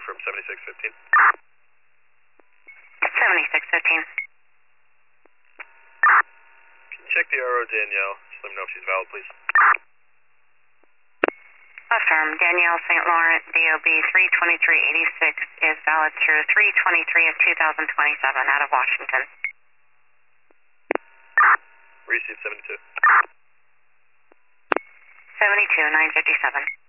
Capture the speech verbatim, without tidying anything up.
from seventy-six fifteen. seventy-six fifteen. Can you check the R O Danielle? Just let me know if she's valid, please. Affirm. Danielle Saint Laurent, D O B three twenty-three eighty-six is valid through three twenty-three of two thousand twenty-seven out of Washington. Receive seventy-two. seventy-two nine fifty-seven.